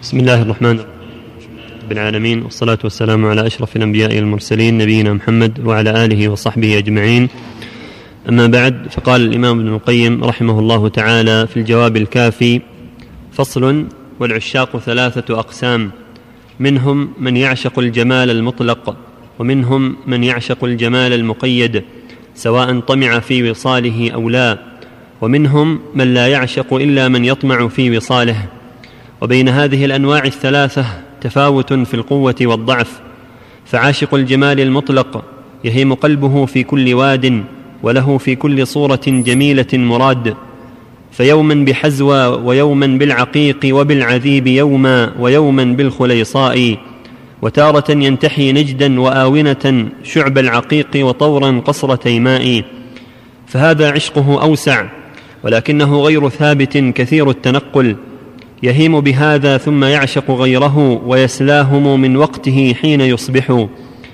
بسم الله الرحمن الرحيم رب العالمين، والصلاة والسلام على أشرف الأنبياء والمرسلين نبينا محمد وعلى آله وصحبه أجمعين. أما بعد، فقال الإمام ابن القيم رحمه الله تعالى في الجواب الكافي: فصل: والعشاق 3 أقسام، منهم من يعشق الجمال المطلق، ومنهم من يعشق الجمال المقيد سواء طمع في وصاله أو لا، ومنهم من لا يعشق إلا من يطمع في وصاله. وبين هذه الأنواع 3 تفاوت في القوة والضعف، فعاشق الجمال المطلق يهيم قلبه في كل واد، وله في كل صورة جميلة مراد، فيوما بحزوى ويوما بالعقيق وبالعذيب يوما ويوما بالخليصاء، وتارة ينتحي نجدا وآونة شعب العقيق وطورا قصر تيماء. فهذا عشقه أوسع، ولكنه غير ثابت كثير التنقل، يهيم بهذا ثم يعشق غيره ويسلاهم من وقته حين يصبح.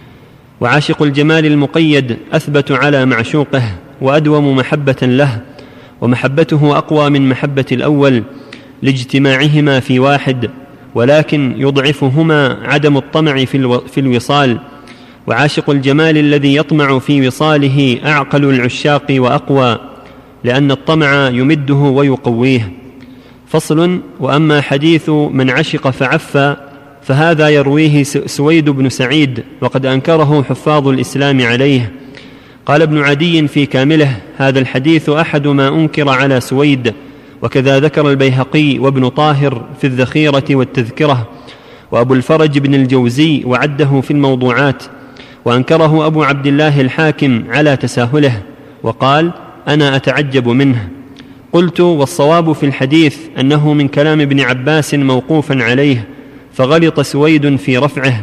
وعاشق الجمال المقيد أثبت على معشوقه وأدوم محبة له، ومحبته أقوى من محبة الأول لاجتماعهما في واحد، ولكن يضعفهما عدم الطمع في الوصال. وعاشق الجمال الذي يطمع في وصاله أعقل العشاق وأقوى، لأن الطمع يمده ويقويه. فصل: وأما حديث من عشق فعفى فهذا يرويه سويد بن سعيد، وقد أنكره حفاظ الإسلام عليه. قال ابن عدي في كامله: هذا الحديث أحد ما أنكر على سويد، وكذا ذكر البيهقي وابن طاهر في الذخيرة والتذكرة، وأبو الفرج بن الجوزي وعده في الموضوعات، وأنكره أبو عبد الله الحاكم على تساهله، وقال: أنا أتعجب منه. قلت: والصواب في الحديث أنه من كلام ابن عباس موقوفا عليه، فغلط سويد في رفعه.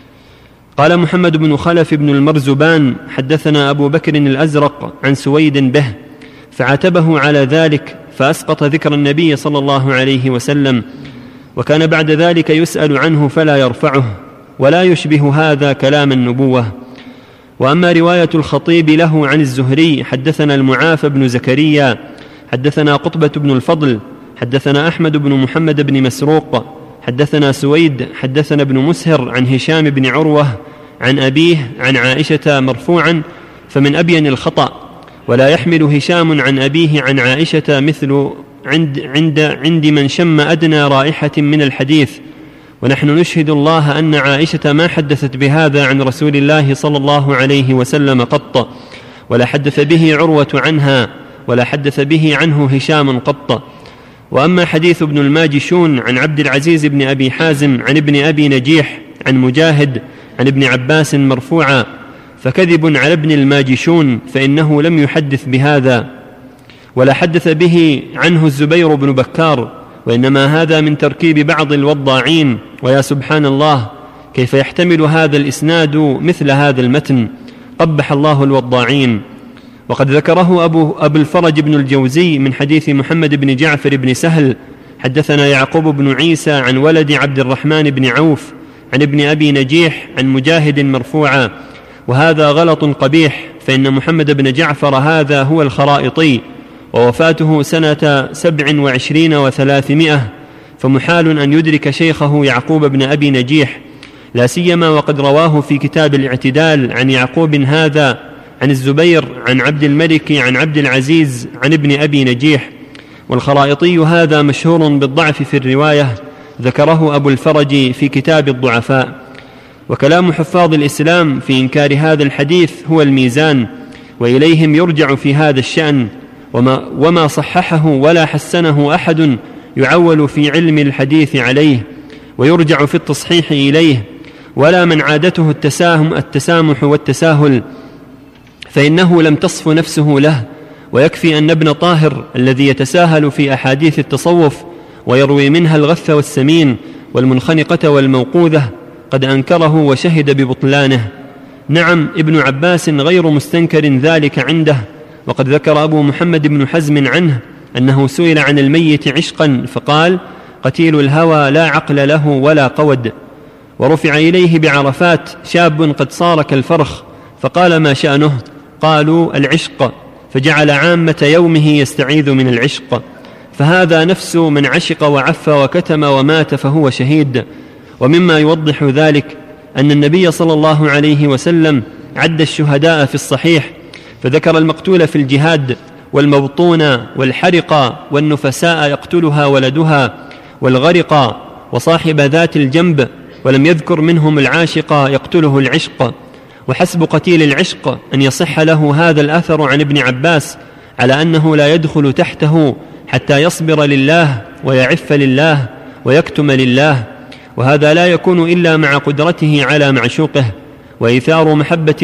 قال محمد بن خلف بن المرزبان: حدثنا أبو بكر الأزرق عن سويد به، فعاتبه على ذلك، فأسقط ذكر النبي صلى الله عليه وسلم، وكان بعد ذلك يسأل عنه فلا يرفعه، ولا يشبه هذا كلام النبوة. وأما رواية الخطيب له عن الزهري: حدثنا المعافى بن زكريا حدثنا قطبة بن الفضل حدثنا أحمد بن محمد بن مسروق حدثنا سويد حدثنا ابن مسهر عن هشام بن عروة عن أبيه عن عائشة مرفوعا، فمن أبين الخطأ، ولا يحمل هشام عن أبيه عن عائشة مثل عند من شم أدنى رائحة من الحديث. ونحن نشهد الله أن عائشة ما حدثت بهذا عن رسول الله صلى الله عليه وسلم قط، ولا حدث به عروة عنها، ولا حدث به عنه هشام قط. وأما حديث ابن الماجشون عن عبد العزيز بن أبي حازم عن ابن أبي نجيح عن مجاهد عن ابن عباس مرفوعا، فكذب على ابن الماجشون، فإنه لم يحدث بهذا، ولا حدث به عنه الزبير بن بكار، وإنما هذا من تركيب بعض الوضاعين. ويا سبحان الله، كيف يحتمل هذا الإسناد مثل هذا المتن؟ قبح الله الوضاعين. وقد ذكره أبو الفرج بن الجوزي من حديث محمد بن جعفر بن سهل: حدثنا يعقوب بن عيسى عن ولد عبد الرحمن بن عوف عن ابن أبي نجيح عن مجاهد مرفوعا، وهذا غلط قبيح، فإن محمد بن جعفر هذا هو الخرائطي، ووفاته سنة 27 و300، فمحال أن يدرك شيخه يعقوب بن أبي نجيح، لا سيما وقد رواه في كتاب الاعتدال عن يعقوب هذا عن الزبير عن عبد الملك عن عبد العزيز عن ابن أبي نجيح. والخرائطي هذا مشهور بالضعف في الرواية، ذكره أبو الفرج في كتاب الضعفاء. وكلام حفاظ الإسلام في إنكار هذا الحديث هو الميزان، وإليهم يرجع في هذا الشأن، وما صححه ولا حسنه أحد يعول في علم الحديث عليه، ويرجع في التصحيح إليه، ولا من عادته التسامح والتساهل، فإنه لم تصف نفسه له. ويكفي أن ابن طاهر الذي يتساهل في أحاديث التصوف ويروي منها الغث والسمين والمنخنقة والموقوذة قد أنكره وشهد ببطلانه. نعم، ابن عباس غير مستنكر ذلك عنده، وقد ذكر أبو محمد بن حزم عنه أنه سئل عن الميت عشقا فقال: قتيل الهوى لا عقل له ولا قود. ورفع إليه بعرفات شاب قد صار كالفرخ، فقال: ما شأنه؟ قالوا: العشق، فجعل عامة يومه يستعيذ من العشق. فهذا نفس من عشق وعف وكتم ومات فهو شهيد. ومما يوضح ذلك أن النبي صلى الله عليه وسلم عد الشهداء في الصحيح، فذكر المقتول في الجهاد والمبطون والحرق والنفساء يقتلها ولدها والغرق وصاحب ذات الجنب، ولم يذكر منهم العاشق يقتله العشق. وحسب قتيل العشق أن يصح له هذا الأثر عن ابن عباس على أنه لا يدخل تحته حتى يصبر لله ويعف لله ويكتم لله، وهذا لا يكون إلا مع قدرته على معشوقه وإيثار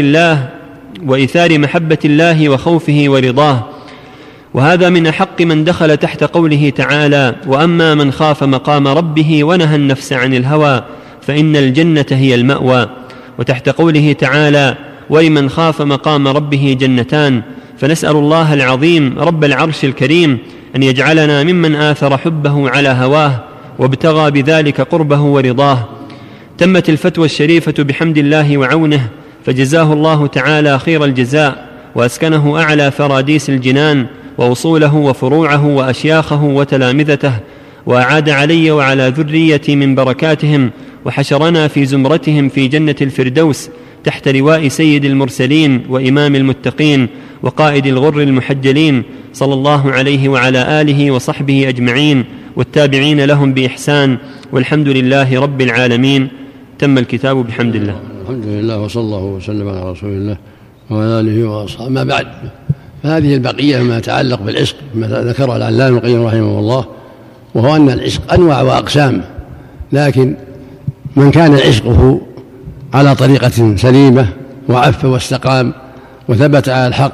محبة الله وخوفه ورضاه. وهذا من أحق من دخل تحت قوله تعالى: وأما من خاف مقام ربه ونهى النفس عن الهوى فإن الجنة هي المأوى، وتحت قوله تعالى: ولمن خاف مقام ربه جنتان. فنسأل الله العظيم رب العرش الكريم أن يجعلنا ممن آثر حبه على هواه وابتغى بذلك قربه ورضاه. تمت الفتوى الشريفة بحمد الله وعونه، فجزاه الله تعالى خير الجزاء، وأسكنه أعلى فراديس الجنان وأصوله وفروعه وأشياخه وتلامذته، وأعاد علي وعلى ذريتي من بركاتهم، وحشرنا في زمرتهم في جنة الفردوس تحت لواء سيد المرسلين وإمام المتقين وقائد الغر المحجلين صلى الله عليه وعلى آله وصحبه أجمعين والتابعين لهم بإحسان، والحمد لله رب العالمين. تم الكتاب بحمد الله. الحمد لله وصلى الله وسلم على رسول الله وعلى آله وأصحابه. ما بعد، فهذه البقية ما يتعلق بالعشق ما ذكره العلامة ابن القيم رحمه الله، وهو أن العشق أنواع وأقسام، لكن من كان عشقه على طريقة سليمة وعف واستقام وثبت على الحق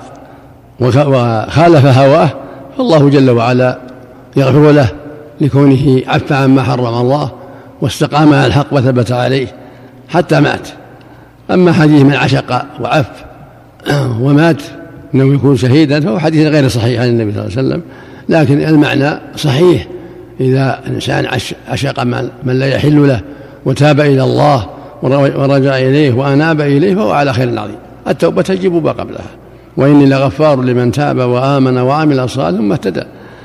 وخالف هواه، فالله جل وعلا يغفر له لكونه عف عما حرم الله واستقام على الحق وثبت عليه حتى مات. أما حديث من عشق وعف ومات إنه يكون شهيدا فهو حديث غير صحيح عن النبي صلى الله عليه وسلم، لكن المعنى صحيح. إذا الإنسان عشق من لا يحل له وتاب إلى الله ورجع إليه وأناب إليه فهو على خير عظيم. التوبة تجب ما قبلها، وإني لغفار لمن تاب وآمن وعمل صالحا ثم اهتدى.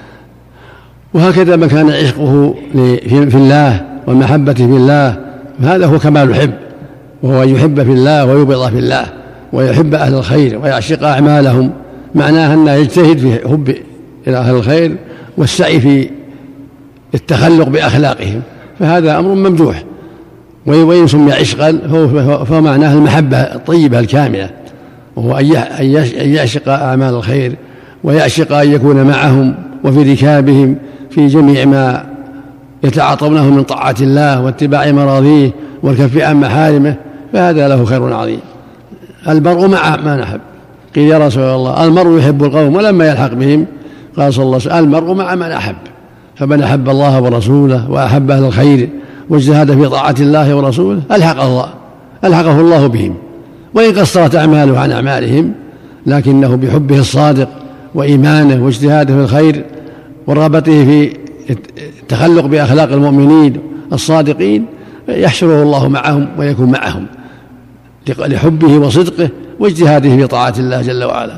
وهكذا من كان عشقه في الله والمحبة في الله، هذا هو كمال الحب، وهو يحب في الله ويبغض في الله، ويحب أهل الخير ويعشق أعمالهم، معناها أنه يجتهد في حب إلى أهل الخير والسعي في التخلق بأخلاقهم، فهذا أمر ممدوح. وإن سمي عشقا فهو معناه المحبة الطيبة الكاملة، وهو أن يعشق أعمال الخير ويعشق أن يكون معهم وفي ركابهم في جميع ما يتعاطونه من طاعة الله واتباع مراضيه والكف عن محارمه، فهذا له خير عظيم. المرء مع من أحب. قيل يا رسول الله المرء يحب القوم ولما يلحق بهم، قال صلى الله عليه وسلم المرء مع من أحب. فمن أحب الله ورسوله وأحب أهل الخير واجتهد في طاعة الله ورسوله ألحقه الله بهم، وإن قصرت أعماله عن أعمالهم، لكنه بحبه الصادق وإيمانه واجتهاده في الخير ورغبته في التخلق بأخلاق المؤمنين الصادقين يحشره الله معهم ويكون معهم لحبه وصدقه واجتهاده في طاعة الله جل وعلا.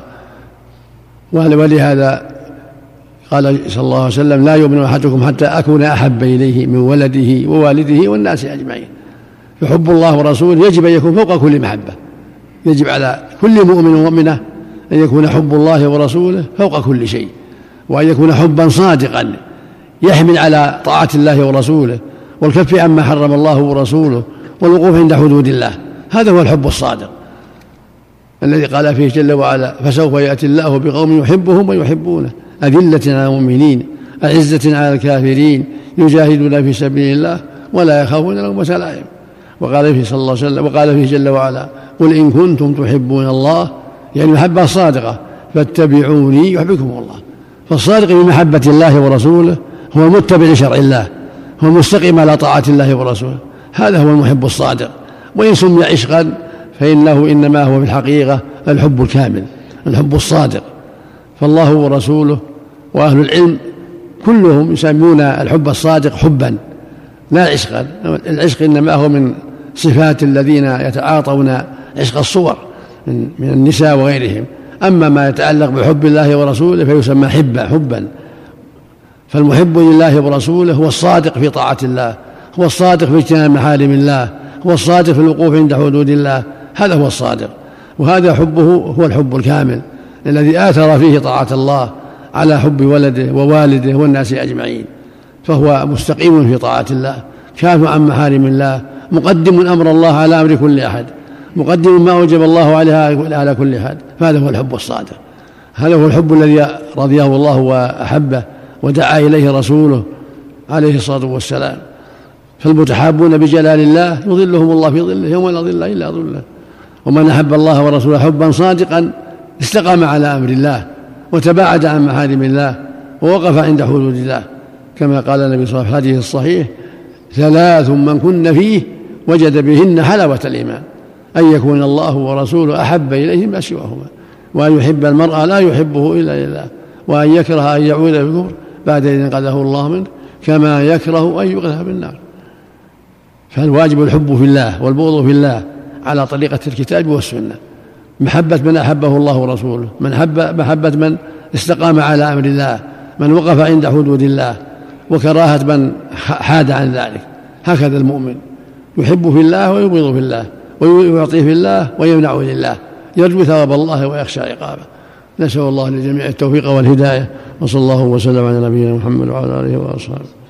ولهذا قال صلى الله عليه وسلم لا يؤمن أحدكم حتى أكون أحب إليه من ولده ووالده والناس أجمعين. فحب الله ورسوله يجب أن يكون فوق كل محبة، يجب على كل مؤمن ومؤمنة أن يكون حب الله ورسوله فوق كل شيء، وأن يكون حبا صادقا يحمل على طاعة الله ورسوله والكف عما حرم الله ورسوله والوقوف عند حدود الله. هذا هو الحب الصادق الذي قال فيه جل وعلا فسوف يأتي الله بقوم يحبهم ويحبونه أذلة على المؤمنين أعزة على الكافرين يجاهدون في سبيل الله ولا يخافون لومة لائم. وقال فيه صلى الله عليه وسلم وقال فيه جل وعلا قل إن كنتم تحبون الله، يعني محبة صادقة، فاتبعوني يحبكم الله. فالصادق بمحبة الله ورسوله هو المتبع لشرع الله، هو المستقيم على طاعة الله ورسوله، هذا هو المحب الصادق. وإن سمي عشقا فإنه إنما هو في الحقيقة الحب الكامل، الحب الصادق. فالله ورسوله وأهل العلم كلهم يسمون الحب الصادق حبا لا عشقا. العشق إنما هو من صفات الذين يتعاطون عشق الصور من النساء وغيرهم. أما ما يتعلق بحب الله ورسوله فيسمى حبا. فالمحب لله ورسوله هو الصادق في طاعة الله، هو الصادق في اجتناب محارم الله، هو الصادق في الوقوف عند حدود الله، هذا هو الصادق. وهذا حبه هو الحب الكامل الذي آثر فيه طاعة الله على حب ولده ووالده والناس أجمعين، فهو مستقيم في طاعة الله، كاف عن محارم الله، مقدم أمر الله على أمر كل أحد، مقدم ما أوجب الله على كل أحد، فهذا هو الحب الصادق. هذا هو الحب الذي رضيه الله وأحبه ودعا إليه رسوله عليه الصلاة والسلام. فالمتحابون بجلال الله يظلهم الله في ظله يوم لا ظل إلا ظله. ومن أحب الله ورسوله حبا صادقا استقام على أمر الله وتباعد عن محارم الله ووقف عند حدود الله، كما قال النبي صلى الله عليه وسلم في الحديث الصحيح: 3 من كن فيه وجد بهن حلاوة الإيمان، أن يكون الله ورسوله أحب إليه ما سواهما، وأن يحب المرء لا يحبه إلا لله، وأن يكره أن يعود في الكفر بعد إذ انقذه الله منه، كما يكره أن يقذف بالنار. فالواجب الحب في الله والبغض في الله على طريقة الكتاب والسنة، محبة من أحبه الله ورسوله، محبة من استقام على أمر الله، من وقف عند حدود الله، وكراهة من حاد عن ذلك. هكذا المؤمن يحب في الله ويبغض في الله، ويعطي في الله ويمنع لله، يرجو ثواب الله ويخشى عقابه. نسأل الله للجميع التوفيق والهداية، وصلى الله وسلم على نبينا محمد وعلى آله وأصحابه.